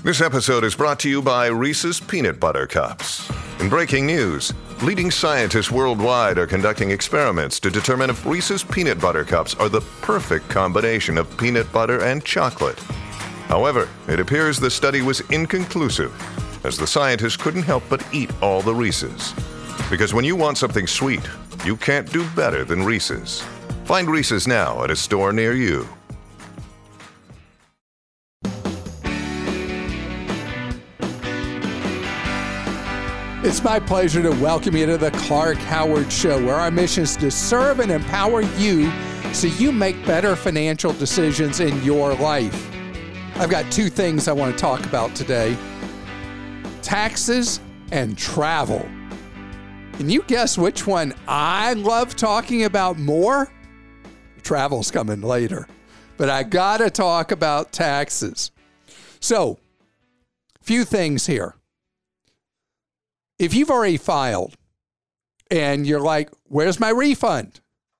This episode is brought to you by Reese's Peanut Butter Cups. In breaking news, leading scientists worldwide are conducting experiments to determine if Reese's Peanut Butter Cups are the perfect combination of peanut butter and chocolate. However, it appears the study was inconclusive, as the scientists couldn't help but eat all the Reese's. Because when you want something sweet, you can't do better than Reese's. Find Reese's now at a store near you. It's my pleasure to welcome you to the Clark Howard Show, where our mission is to serve and empower you so you make better financial decisions in your life. I've got two things I want to talk about today: taxes and travel. Can you guess which one I love talking about more? Travel's coming later, but I got to talk about taxes. So, few things here. If you've already filed and you're like, where's my refund?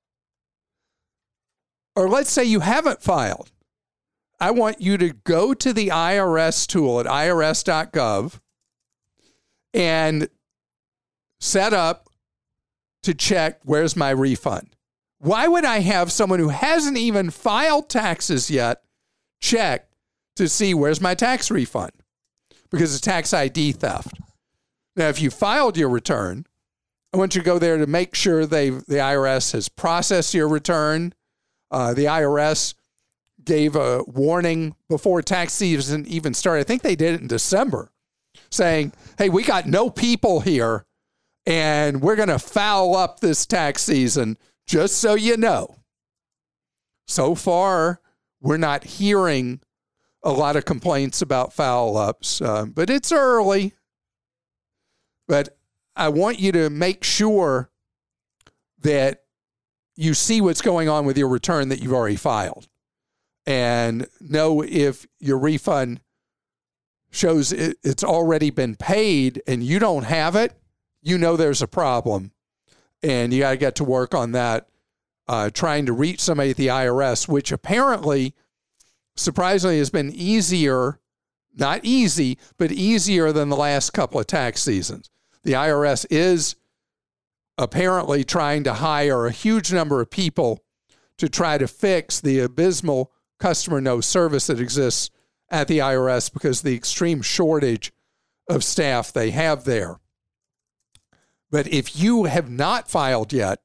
Or let's say you haven't filed. I want you to go to the IRS tool at irs.gov and set up to check where's my refund. Why would I have someone who hasn't even filed taxes yet check to see where's my tax refund? Because it's tax ID theft. Now, if you filed your return, I want you to go there to make sure the IRS has processed your return. The IRS gave a warning before tax season even started. I think they did it in December, saying, hey, we got no people here, and we're going to foul up this tax season, just so you know. So far, we're not hearing a lot of complaints about foul ups, but it's early. But I want you to make sure that you see what's going on with your return that you've already filed, and know if your refund shows it's already been paid and you don't have it, you know there's a problem, and you got to get to work on that, trying to reach somebody at the IRS, which apparently, surprisingly, has been easier, not easy, but easier than the last couple of tax seasons. The IRS is apparently trying to hire a huge number of people to try to fix the abysmal customer no service that exists at the IRS because of the extreme shortage of staff they have there. But if you have not filed yet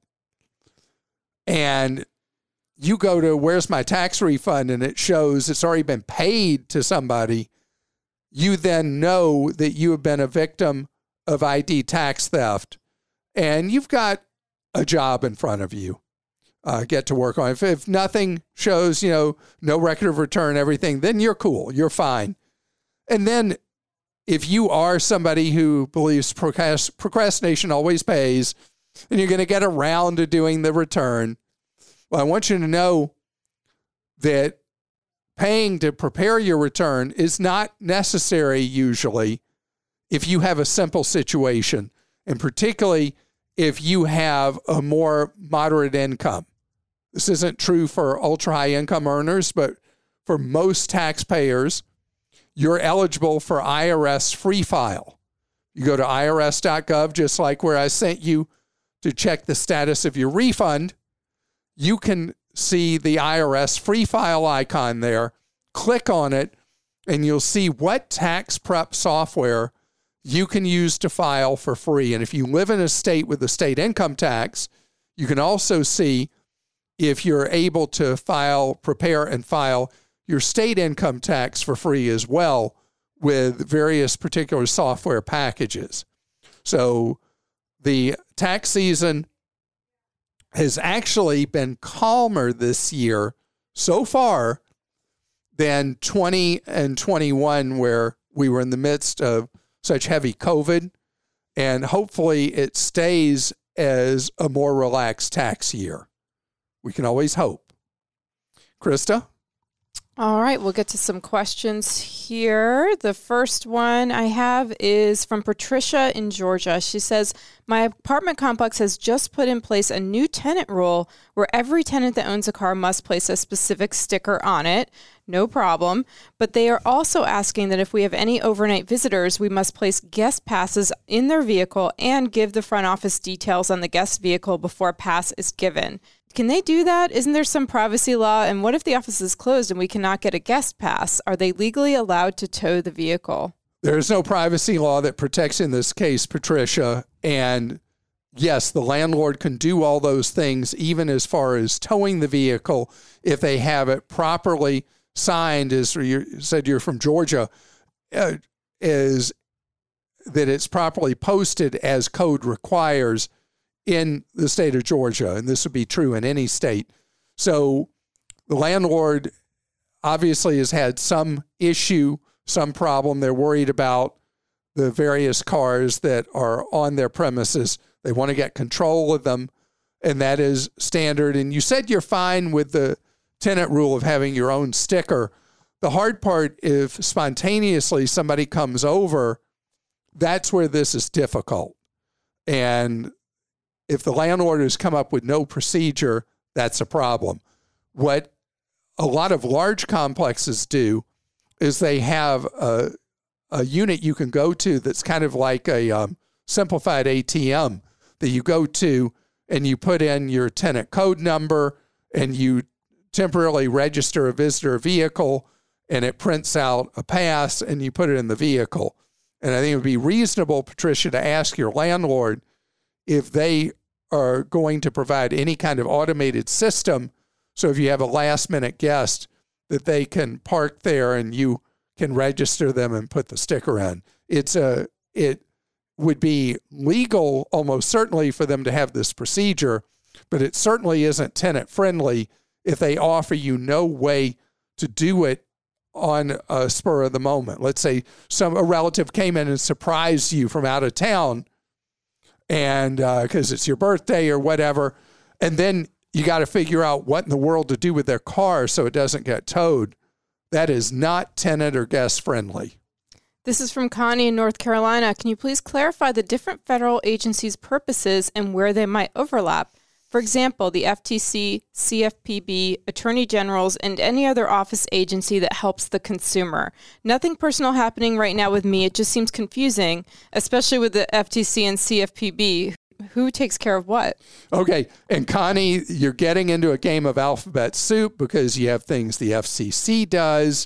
and you go to where's my tax refund and it shows it's already been paid to somebody, you then know that you have been a victim of ID tax theft, and you've got a job in front of you. Get to work on it. If nothing shows, no record of return, everything, then you're cool. You're fine. And then if you are somebody who believes procrastination always pays, and you're going to get around to doing the return, well, I want you to know that paying to prepare your return is not necessary usually if you have a simple situation, and particularly if you have a more moderate income. This isn't true for ultra-high income earners, but for most taxpayers, you're eligible for IRS free file. You go to irs.gov, just like where I sent you to check the status of your refund. You can see the IRS free file icon there. Click on it, and you'll see what tax prep software you can use to file for free. And if you live in a state with a state income tax, you can also see if you're able to prepare and file your state income tax for free as well with various particular software packages. So the tax season has actually been calmer this year so far than 20 and 21, where we were in the midst of such heavy COVID, and hopefully it stays as a more relaxed tax year. We can always hope. Krista? All right, we'll get to some questions here. The first one I have is from Patricia in Georgia. She says, my apartment complex has just put in place a new tenant rule where every tenant that owns a car must place a specific sticker on it. no problem. But they are also asking that if we have any overnight visitors, we must place guest passes in their vehicle and give the front office details on the guest vehicle before a pass is given. Can they do that? Isn't there some privacy law? And what if the office is closed and we cannot get a guest pass? Are they legally allowed to tow the vehicle? There is no privacy law that protects in this case, Patricia. And yes, the landlord can do all those things, even as far as towing the vehicle, if they have it properly signed, as you said you're from Georgia, is that it's properly posted as code requires in the state of Georgia, and this would be true in any state. So the landlord obviously has had some issue, some problem. They're worried about the various cars that are on their premises. They want to get control of them, and that is standard. And you said you're fine with the tenant rule of having your own sticker. The hard part, if spontaneously somebody comes over, that's where this is difficult. And if the landlord has come up with no procedure, that's a problem. What a lot of large complexes do is they have a unit you can go to that's kind of like a simplified ATM that you go to and you put in your tenant code number and you temporarily register a visitor vehicle and it prints out a pass and you put it in the vehicle. And I think it would be reasonable, Patricia, to ask your landlord if they are going to provide any kind of automated system. So if you have a last minute guest, that they can park there and you can register them and put the sticker in. It would be legal almost certainly for them to have this procedure, but it certainly isn't tenant friendly if they offer you no way to do it on a spur of the moment. Let's say a relative came in and surprised you from out of town, and because it's your birthday or whatever, and then you got to figure out what in the world to do with their car so it doesn't get towed. That is not tenant or guest friendly. This is from Connie in North Carolina. Can you please clarify the different federal agencies' purposes and where they might overlap? For example, the FTC, CFPB, Attorney Generals, and any other office agency that helps the consumer. Nothing personal happening right now with me. It just seems confusing, especially with the FTC and CFPB. Who takes care of what? Okay. And Connie, you're getting into a game of alphabet soup because you have things the FCC does.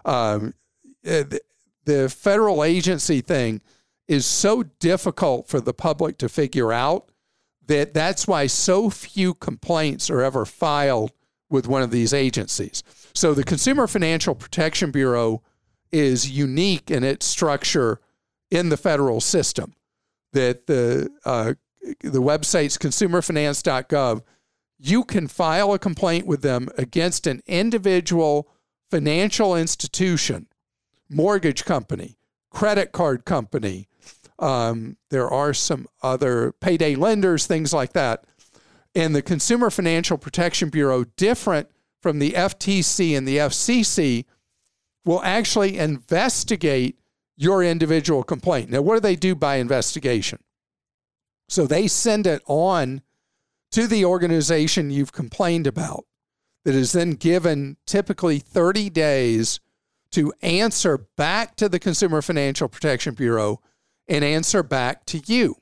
The federal agency thing is so difficult for the public to figure out that's why so few complaints are ever filed with one of these agencies. So the Consumer Financial Protection Bureau is unique in its structure in the federal system. That the website's consumerfinance.gov, you can file a complaint with them against an individual financial institution, mortgage company, credit card company. There are some other payday lenders, things like that. And the Consumer Financial Protection Bureau, different from the FTC and the FCC, will actually investigate your individual complaint. Now, what do they do by investigation? So they send it on to the organization you've complained about, that is then given typically 30 days to answer back to the Consumer Financial Protection Bureau and answer back to you.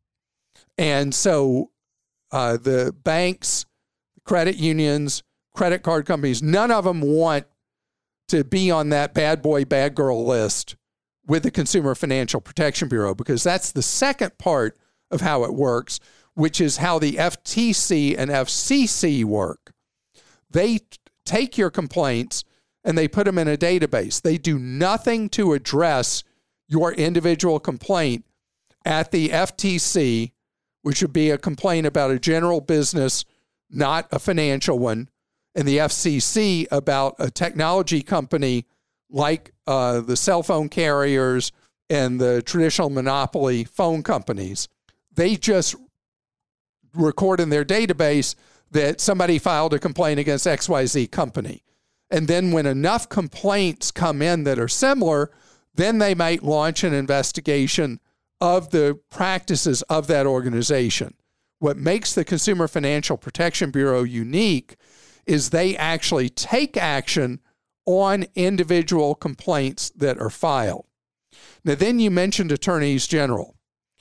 And so the banks, credit unions, credit card companies, none of them want to be on that bad boy, bad girl list with the Consumer Financial Protection Bureau, because that's the second part of how it works, which is how the FTC and FCC work. They take your complaints and they put them in a database. They do nothing to address your individual complaint at the FTC, which would be a complaint about a general business, not a financial one, and the FCC about a technology company like the cell phone carriers and the traditional monopoly phone companies. They just record in their database that somebody filed a complaint against XYZ company. And then when enough complaints come in that are similar, then they might launch an investigation of the practices of that organization. What makes the Consumer Financial Protection Bureau unique is they actually take action on individual complaints that are filed. Now, then you mentioned attorneys general.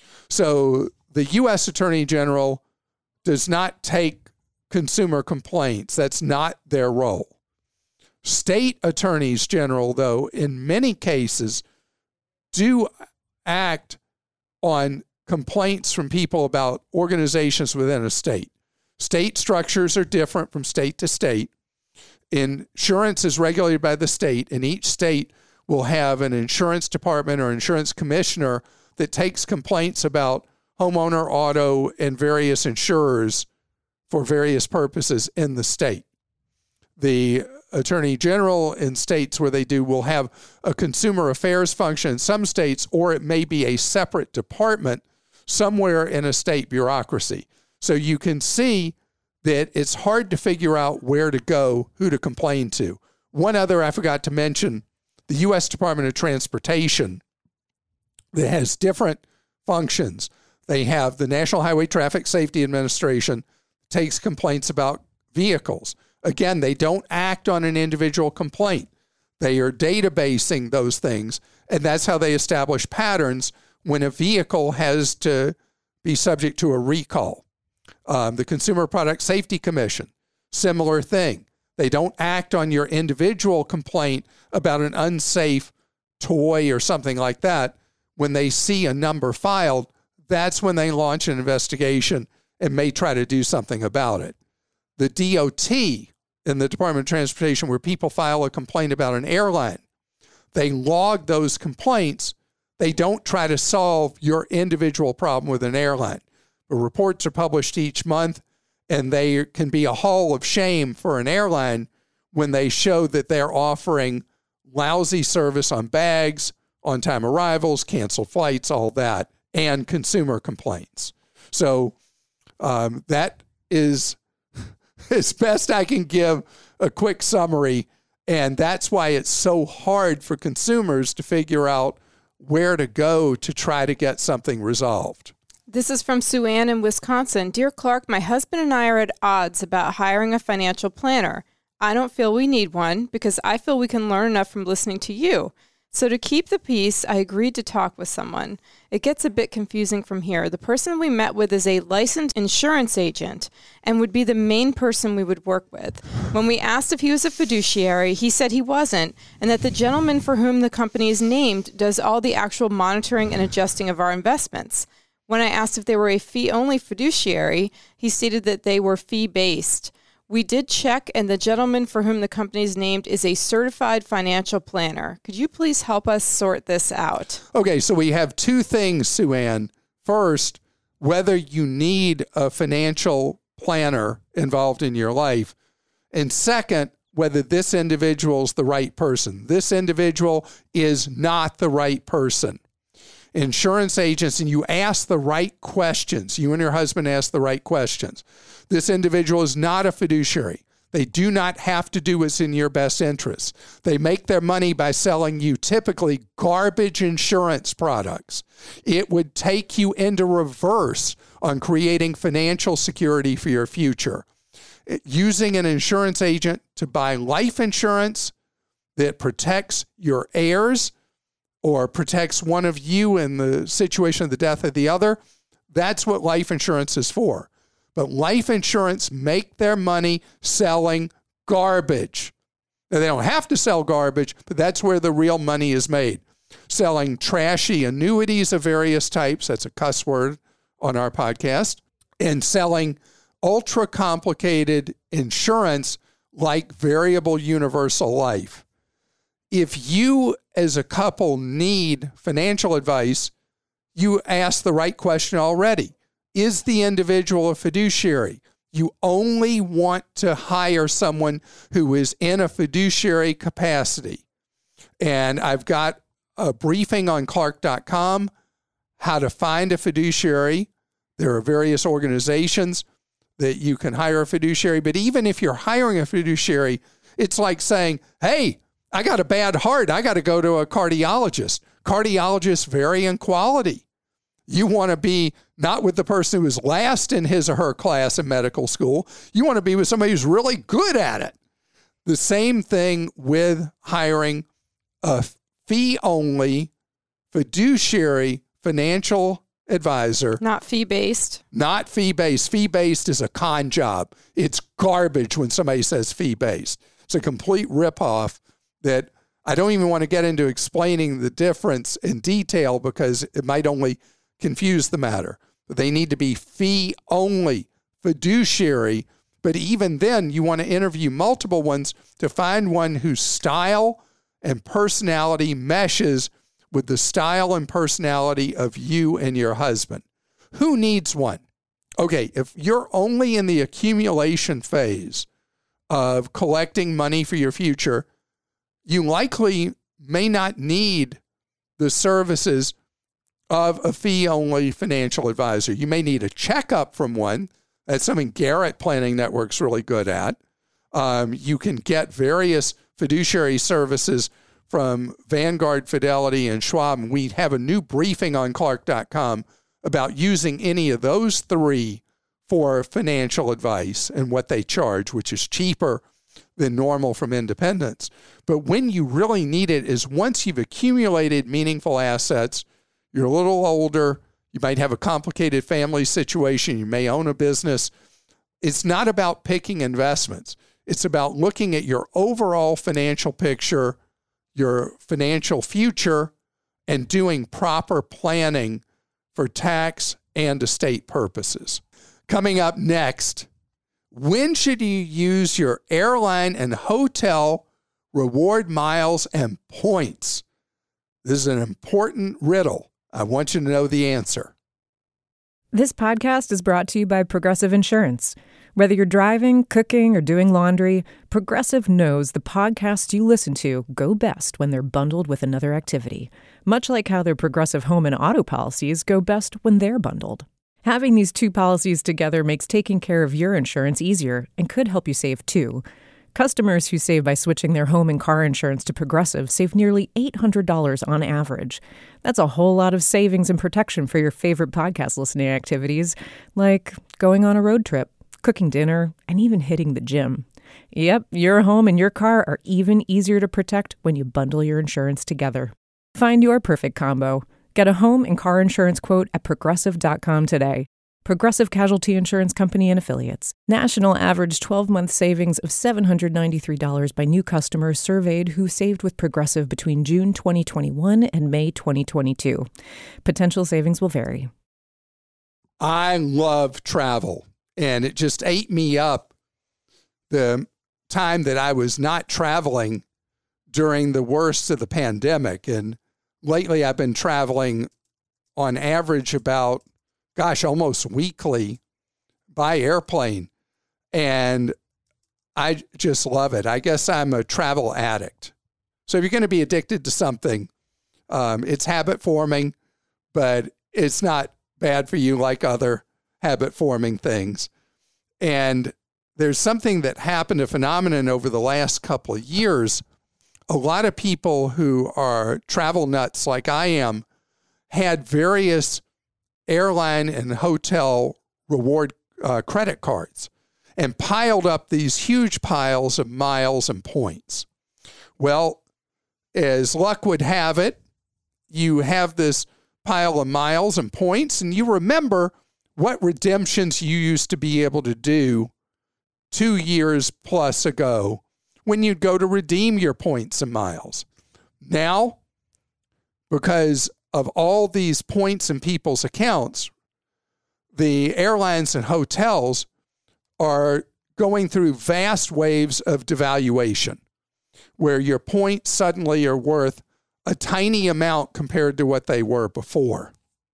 So the U.S. Attorney General does not take consumer complaints. That's not their role. State attorneys general, though, in many cases do act on complaints from people about organizations within a state. State structures are different from state to state. Insurance is regulated by the state, and each state will have an insurance department or insurance commissioner that takes complaints about homeowner, auto, and various insurers for various purposes in the state. The Attorney General in states where they do will have a consumer affairs function in some states, or it may be a separate department somewhere in a state bureaucracy. So you can see that it's hard to figure out where to go, who to complain to. One other I forgot to mention, the U.S. Department of Transportation, that has different functions. They have the National Highway Traffic Safety Administration, takes complaints about vehicles. Again, they don't act on an individual complaint. They are databasing those things, and that's how they establish patterns when a vehicle has to be subject to a recall. The Consumer Product Safety Commission, similar thing. They don't act on your individual complaint about an unsafe toy or something like that. When they see a number filed, that's when they launch an investigation and may try to do something about it. The DOT in the Department of Transportation, where people file a complaint about an airline, they log those complaints. They don't try to solve your individual problem with an airline. The reports are published each month, and they can be a hall of shame for an airline when they show that they're offering lousy service on bags, on-time arrivals, canceled flights, all that, and consumer complaints. So that is as best I can give a quick summary, and that's why it's so hard for consumers to figure out where to go to try to get something resolved. This is from Sue Ann in Wisconsin. Dear Clark, my husband and I are at odds about hiring a financial planner. I don't feel we need one because I feel we can learn enough from listening to you. So to keep the peace, I agreed to talk with someone. It gets a bit confusing from here. The person we met with is a licensed insurance agent and would be the main person we would work with. When we asked if he was a fiduciary, he said he wasn't, and that the gentleman for whom the company is named does all the actual monitoring and adjusting of our investments. When I asked if they were a fee-only fiduciary, he stated that they were fee-based. We did check, and the gentleman for whom the company is named is a certified financial planner. Could you please help us sort this out? Okay, so we have two things, Sue Ann. First, whether you need a financial planner involved in your life. And second, whether this individual is the right person. This individual is not the right person. Insurance agents, and you ask the right questions. You and your husband ask the right questions. This individual is not a fiduciary. They do not have to do what's in your best interest. They make their money by selling you typically garbage insurance products. It would take you into reverse on creating financial security for your future. Using an insurance agent to buy life insurance that protects your heirs or protects one of you in the situation of the death of the other, that's what life insurance is for. But life insurance make their money selling garbage. Now, they don't have to sell garbage, but that's where the real money is made. Selling trashy annuities of various types, that's a cuss word on our podcast, and selling ultra complicated insurance like variable universal life. If you as a couple need financial advice, you ask the right question already. Is the individual a fiduciary? You only want to hire someone who is in a fiduciary capacity. And I've got a briefing on Clark.com, how to find a fiduciary. There are various organizations that you can hire a fiduciary. But even if you're hiring a fiduciary, it's like saying, hey, I got a bad heart. I got to go to a cardiologist. Cardiologists vary in quality. You want to be not with the person who was last in his or her class in medical school. You want to be with somebody who's really good at it. The same thing with hiring a fee-only fiduciary financial advisor. Not fee-based. Not fee-based. Fee-based is a con job. It's garbage when somebody says fee-based. It's a complete ripoff that I don't even want to get into explaining the difference in detail because it might only confuse the matter. But they need to be fee-only, fiduciary. But even then, you want to interview multiple ones to find one whose style and personality meshes with the style and personality of you and your husband. Who needs one? Okay, if you're only in the accumulation phase of collecting money for your future, you likely may not need the services of a fee-only financial advisor. You may need a checkup from one. That's something Garrett Planning Network's really good at. You can get various fiduciary services from Vanguard, Fidelity, and Schwab. And we have a new briefing on Clark.com about using any of those three for financial advice and what they charge, which is cheaper than normal from independents. But when you really need it is once you've accumulated meaningful assets, you're a little older, you might have a complicated family situation, you may own a business. It's not about picking investments. It's about looking at your overall financial picture, your financial future, and doing proper planning for tax and estate purposes. Coming up next, when should you use your airline and hotel reward miles and points? This is an important riddle. I want you to know the answer. This podcast is brought to you by Progressive Insurance. Whether you're driving, cooking, or doing laundry, Progressive knows the podcasts you listen to go best when they're bundled with another activity, much like how their Progressive home and auto policies go best when they're bundled. Having these two policies together makes taking care of your insurance easier and could help you save too. Customers who save by switching their home and car insurance to Progressive save nearly $800 on average. That's a whole lot of savings and protection for your favorite podcast listening activities, like going on a road trip, cooking dinner, and even hitting the gym. Yep, your home and your car are even easier to protect when you bundle your insurance together. Find your perfect combo. Get a home and car insurance quote at Progressive.com today. Progressive Casualty Insurance Company and Affiliates. National average 12-month savings of $793 by new customers surveyed who saved with Progressive between June 2021 and May 2022. Potential savings will vary. I love travel, and it just ate me up the time that I was not traveling during the worst of the pandemic. And lately I've been traveling on average about almost weekly by airplane. And I just love it. I guess I'm a travel addict. So if you're going to be addicted to something, it's habit forming, but it's not bad for you like other habit forming things. And there's something that happened, a phenomenon over the last couple of years. A lot of people who are travel nuts like I am had various airline and hotel reward credit cards and piled up these huge piles of miles and points. Well, as luck would have it, you have this pile of miles and points, and you remember what redemptions you used to be able to do 2 years plus ago when you'd go to redeem your points and miles. Now, because of all these points in people's accounts, the airlines and hotels are going through vast waves of devaluation, where your points suddenly are worth a tiny amount compared to what they were before.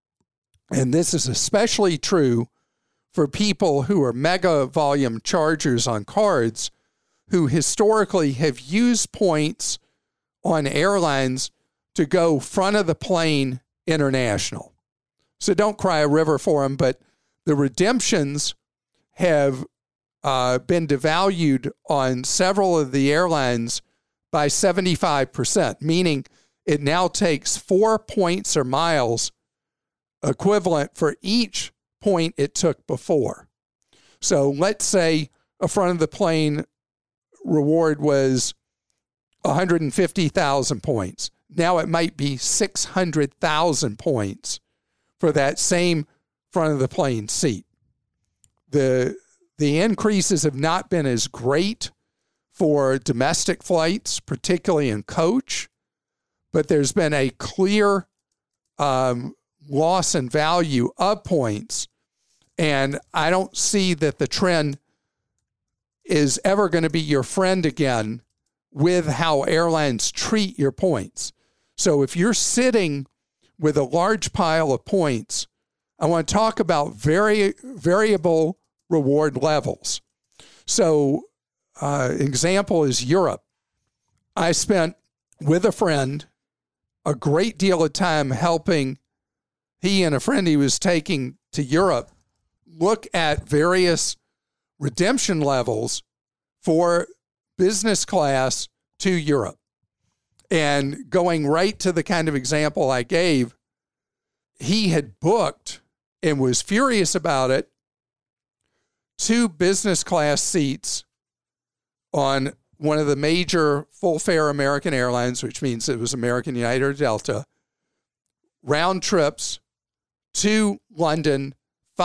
And this is especially true for people who are mega volume chargers on cards, who historically have used points on airlines to go front of the plane international. So don't cry a river for them, but the redemptions have been devalued on several of the airlines by 75%, meaning it now takes 4 points or miles equivalent for each point it took before. So let's say a front of the plane reward was 150,000 points. Now it might be 600,000 points for that same front of the plane seat. The increases have not been as great for domestic flights, particularly in coach, but there's been a clear loss in value of points, and I don't see that the trend is ever going to be your friend again with how airlines treat your points. So if you're sitting with a large pile of points, I want to talk about variable reward levels. So example is Europe. I spent with a friend a great deal of time helping he and a friend he was taking to Europe look at various redemption levels for business class to Europe. And going right to the kind of example I gave, he had booked and was furious about it, 2 business class seats on one of the major full-fare American airlines, which means it was American, United, or Delta, round trips to London,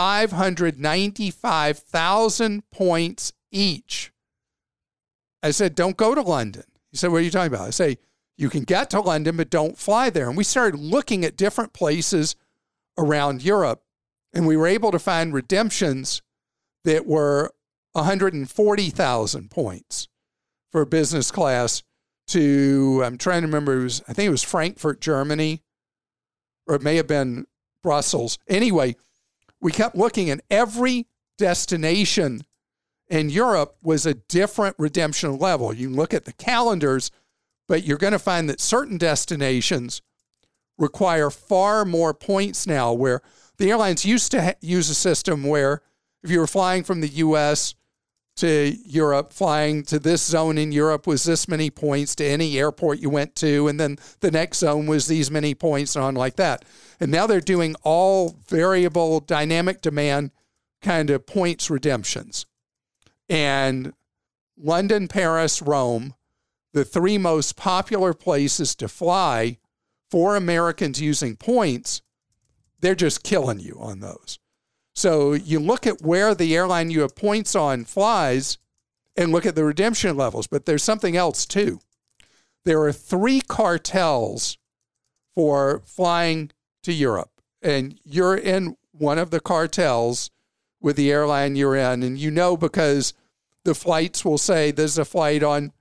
595,000 points each. I said, don't go to London. He said, what are you talking about? I say, you can get to London, but don't fly there. And we started looking at different places around Europe, and we were able to find redemptions that were 140,000 points for business class to, I'm trying to remember, I think it was Frankfurt, Germany, or it may have been Brussels. Anyway, we kept looking, and every destination in Europe was a different redemption level. You can look at the calendars, but you're going to find that certain destinations require far more points now, where the airlines used to use a system where if you were flying from the U.S. to Europe, flying to this zone in Europe was this many points to any airport you went to, and then the next zone was these many points and on like that. And now they're doing all variable dynamic demand kind of points redemptions. And London, Paris, Rome, the 3 most popular places to fly for Americans using points, they're just killing you on those. So you look at where the airline you have points on flies and look at the redemption levels. But there's something else too. There are 3 cartels for flying to Europe. And you're in one of the cartels with the airline you're in. And you know because the flights will say there's a flight on,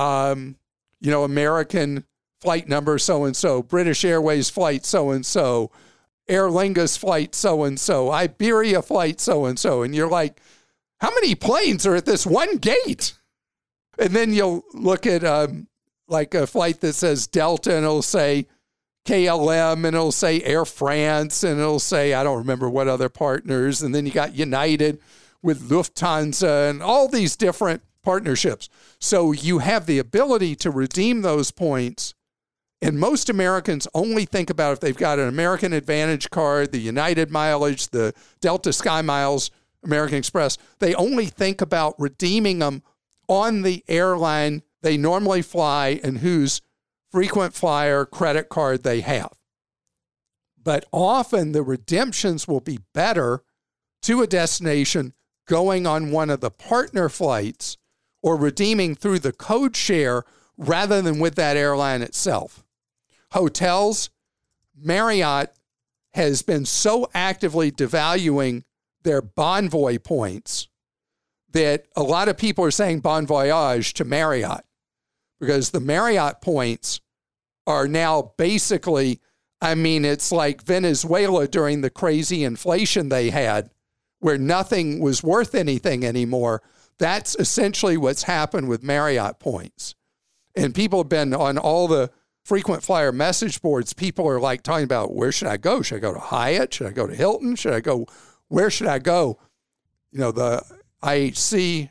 American flight number so-and-so, British Airways flight so-and-so, Aer Lingus flight so-and-so, Iberia flight so-and-so. And you're like, how many planes are at this one gate? And then you'll look at like a flight that says Delta, and it'll say KLM, and it'll say Air France, and it'll say, I don't remember what other partners. And then you got United with Lufthansa and all these different partnerships. So you have the ability to redeem those points. And most Americans only think about if they've got an American Advantage card, the United mileage, the Delta Sky Miles, American Express. They only think about redeeming them on the airline they normally fly and whose frequent flyer credit card they have. But often the redemptions will be better to a destination going on one of the partner flights or redeeming through the code share rather than with that airline itself. Hotels, Marriott has been so actively devaluing their Bonvoy points that a lot of people are saying Bon Voyage to Marriott because the Marriott points are now basically, it's like Venezuela during the crazy inflation they had where nothing was worth anything anymore. That's essentially what's happened with Marriott points. And people have been on all the frequent flyer message boards. People are like talking about, where should I go? Should I go to Hyatt? Should I go to Hilton? Where should I go? The IHG.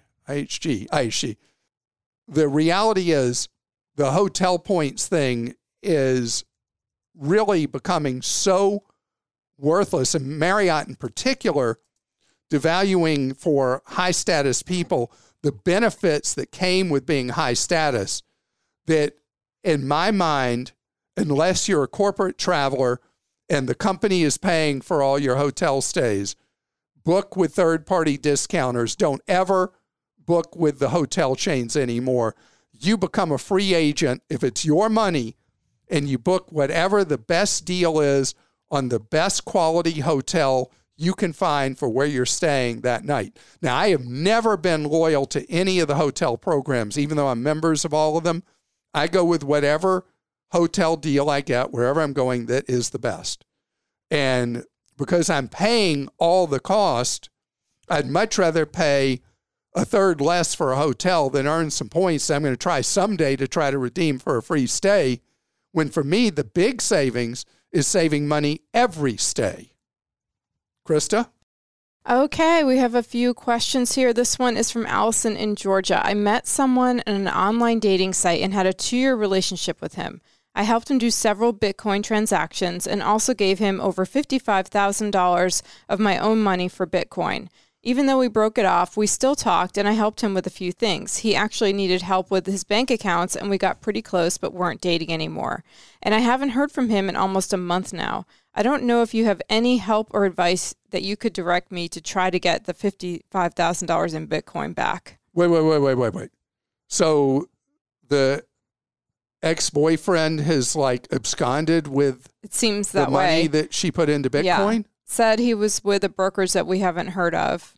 The reality is the hotel points thing is really becoming so worthless, and Marriott in particular, devaluing for high status people the benefits that came with being high status that, in my mind, unless you're a corporate traveler and the company is paying for all your hotel stays, book with third-party discounters. Don't ever book with the hotel chains anymore. You become a free agent if it's your money and you book whatever the best deal is on the best quality hotel you can find for where you're staying that night. Now, I have never been loyal to any of the hotel programs, even though I'm members of all of them. I go with whatever hotel deal I get wherever I'm going that is the best. And because I'm paying all the cost, I'd much rather pay a third less for a hotel than earn some points that I'm going to try someday to try to redeem for a free stay, when for me, the big savings is saving money every stay. Krista? Okay, we have a few questions here. This one is from Allison in Georgia. I met someone in an online dating site and had a 2-year relationship with him. I helped him do several Bitcoin transactions and also gave him over $55,000 of my own money for Bitcoin. Even though we broke it off, we still talked and I helped him with a few things. He actually needed help with his bank accounts and we got pretty close but weren't dating anymore. And I haven't heard from him in almost a month now. I don't know if you have any help or advice that you could direct me to try to get the $55,000 in Bitcoin back. Wait. So the ex-boyfriend has absconded with it seems the that money way that she put into Bitcoin? Yeah. Said he was with a brokers that we haven't heard of.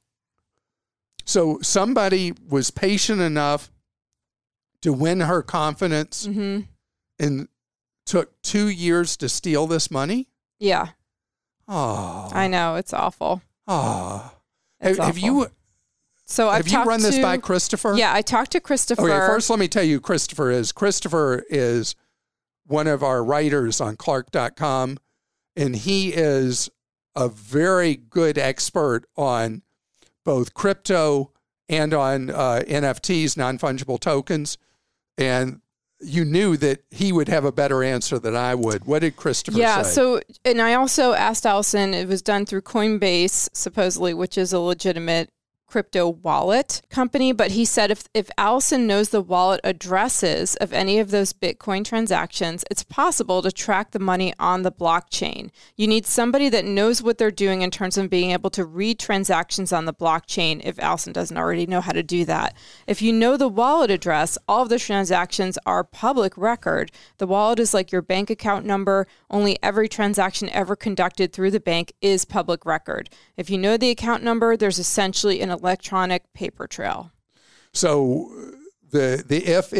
So somebody was patient enough to win her confidence and took 2 years to steal this money? Yeah. Oh. I know. It's awful. Oh. Have you run this by Christopher? Yeah, I talked to Christopher. Okay, first let me tell you who Christopher is. Christopher is one of our writers on Clark.com, and he is a very good expert on both crypto and on NFTs, non-fungible tokens. And you knew that he would have a better answer than I would. What did Christopher say? Yeah, and I also asked Allison, it was done through Coinbase, supposedly, which is a legitimate crypto wallet company, but he said if Allison knows the wallet addresses of any of those Bitcoin transactions, it's possible to track the money on the blockchain. You need somebody that knows what they're doing in terms of being able to read transactions on the blockchain if Allison doesn't already know how to do that. If you know the wallet address, all of the transactions are public record. The wallet is like your bank account number. Only every transaction ever conducted through the bank is public record. If you know the account number, there's essentially an electronic paper trail. So the if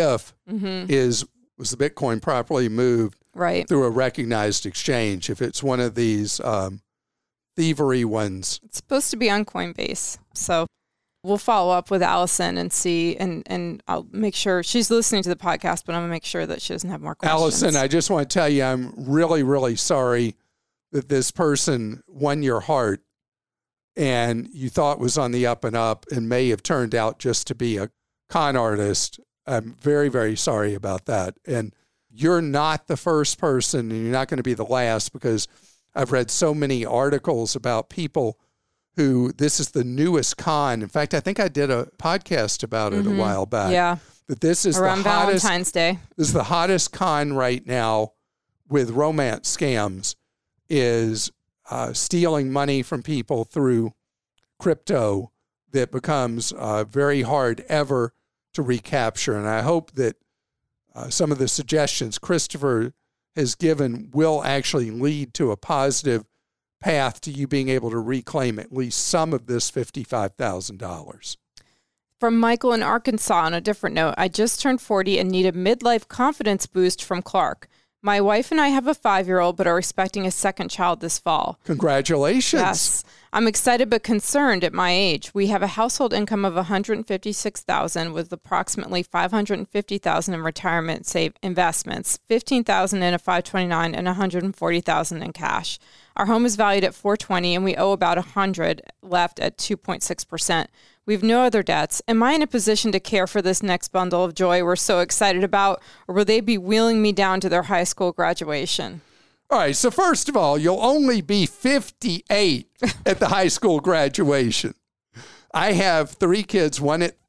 is, was the Bitcoin properly moved through a recognized exchange? If it's one of these thievery ones. It's supposed to be on Coinbase. So we'll follow up with Allison and see, and I'll make sure she's listening to the podcast, but I'm going to make sure that she doesn't have more questions. Allison, I just want to tell you, I'm really, really sorry that this person won your heart and you thought was on the up and up and may have turned out just to be a con artist. I'm very, very sorry about that. And you're not the first person and you're not going to be the last, because I've read so many articles about people who this is the newest con. In fact, I think I did a podcast about it a while back. Yeah. That this is around the hottest, Valentine's Day. This is the hottest con right now with romance scams, is stealing money from people through crypto that becomes very hard ever to recapture. And I hope that some of the suggestions Christopher has given will actually lead to a positive path to you being able to reclaim at least some of this $55,000. From Michael in Arkansas, on a different note, I just turned 40 and need a midlife confidence boost from Clark. My wife and I have a 5-year-old, but are expecting a second child this fall. Congratulations. Yes. I'm excited but concerned at my age. We have a household income of $156,000 with approximately $550,000 in retirement save investments, $15,000 in a 529 and $140,000 in cash. Our home is valued at $420,000 and we owe about $100,000 left at 2.6%. We have no other debts. Am I in a position to care for this next bundle of joy we're so excited about, or will they be wheeling me down to their high school graduation? All right, so first of all, you'll only be 58 at the high school graduation. I have 3 kids, one at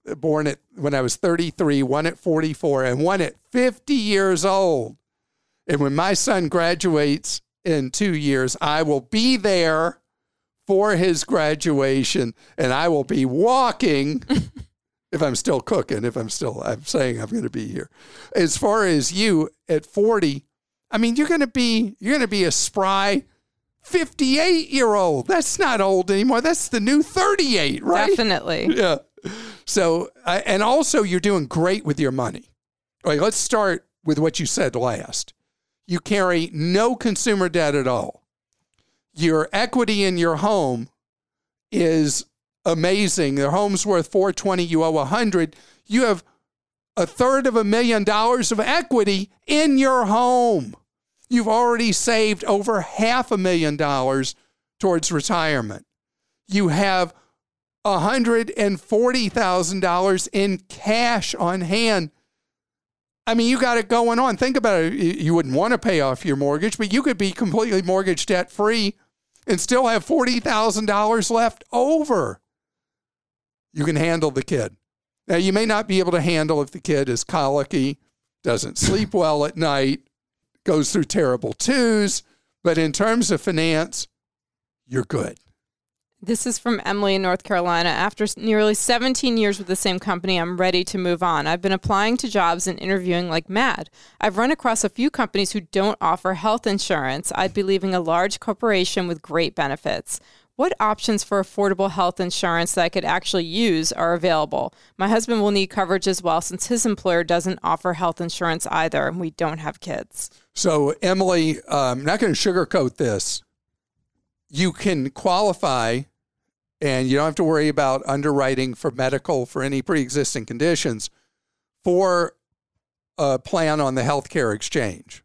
born when I was 33, one at 44, and one at 50 years old. And when my son graduates in 2 years, I will be there for his graduation, and I will be walking if I'm still cooking, I'm saying I'm going to be here. As far as you at 40, I mean, you're going to be a spry 58-year-old. That's not old anymore. That's the new 38, right? Definitely. Yeah. So, and also you're doing great with your money. All right, let's start with what you said last. You carry no consumer debt at all. Your equity in your home is amazing. Their home's worth $420. You owe $100. You have $350,000 of equity in your home. You've already saved over $500,000 towards retirement. You have $140,000 in cash on hand. I mean, you got it going on. Think about it. You wouldn't want to pay off your mortgage, but you could be completely mortgage debt free and still have $40,000 left over. You can handle the kid. Now, you may not be able to handle if the kid is colicky, doesn't sleep well at night, goes through terrible twos, but in terms of finance, you're good. This is from Emily in North Carolina. After nearly 17 years with the same company, I'm ready to move on. I've been applying to jobs and interviewing like mad. I've run across a few companies who don't offer health insurance. I'd be leaving a large corporation with great benefits. What options for affordable health insurance that I could actually use are available? My husband will need coverage as well since his employer doesn't offer health insurance either, and we don't have kids. So, Emily, I'm not going to sugarcoat this. You can qualify, and you don't have to worry about underwriting for medical for any pre-existing conditions for a plan on the healthcare exchange.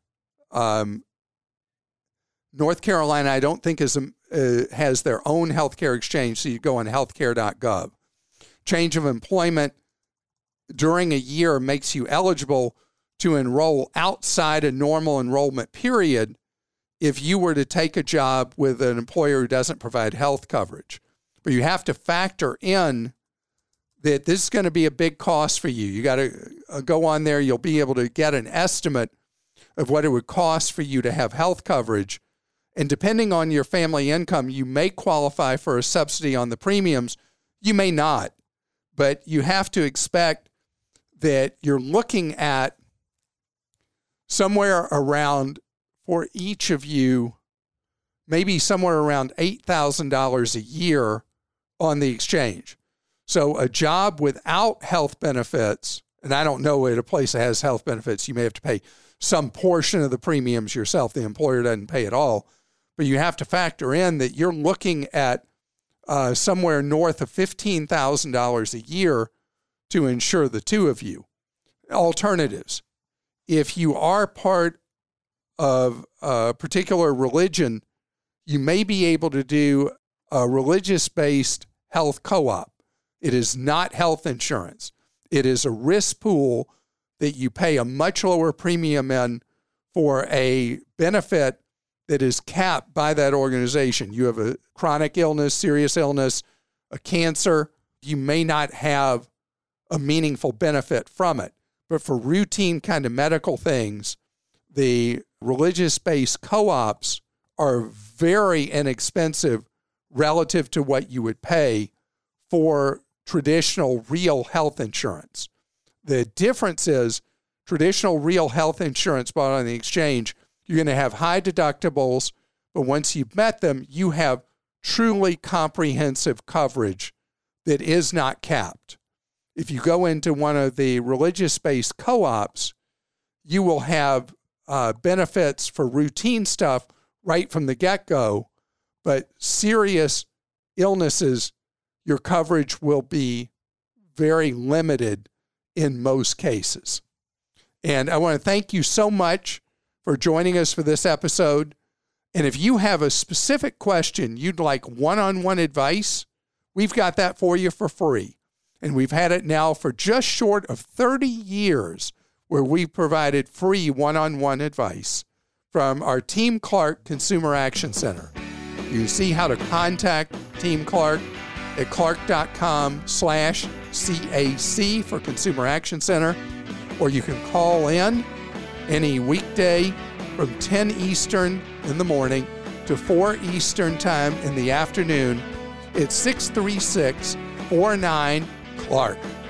North Carolina, I don't think has their own healthcare exchange, so you go on healthcare.gov. Change of employment during a year makes you eligible to enroll outside a normal enrollment period if you were to take a job with an employer who doesn't provide health coverage. But you have to factor in that this is going to be a big cost for you. You got to go on there. You'll be able to get an estimate of what it would cost for you to have health coverage. And depending on your family income, you may qualify for a subsidy on the premiums. You may not. But you have to expect that you're looking at somewhere around, for each of you, maybe somewhere around $8,000 a year on the exchange. So a job without health benefits, and I don't know at a place that has health benefits, you may have to pay some portion of the premiums yourself. The employer doesn't pay it all. But you have to factor in that you're looking at somewhere north of $15,000 a year to insure the two of you. Alternatives. If you are part of a particular religion, you may be able to do a religious-based health co-op. It is not health insurance. It is a risk pool that you pay a much lower premium in for a benefit that is capped by that organization. You have a chronic illness, serious illness, a cancer, you may not have a meaningful benefit from it. But for routine kind of medical things, the religious-based co-ops are very inexpensive relative to what you would pay for traditional real health insurance. The difference is traditional real health insurance bought on the exchange, you're going to have high deductibles, but once you've met them, you have truly comprehensive coverage that is not capped. If you go into one of the religious-based co-ops, you will have benefits for routine stuff right from the get-go, but serious illnesses, your coverage will be very limited in most cases. And I want to thank you so much for joining us for this episode. And if you have a specific question you'd like one-on-one advice, we've got that for you for free. And we've had it now for just short of 30 years where we've provided free one-on-one advice from our Team Clark Consumer Action Center. You can see how to contact Team Clark at clark.com/ CAC for Consumer Action Center, or you can call in any weekday from 10 Eastern in the morning to 4 Eastern time in the afternoon. It's 636-49-CLARK.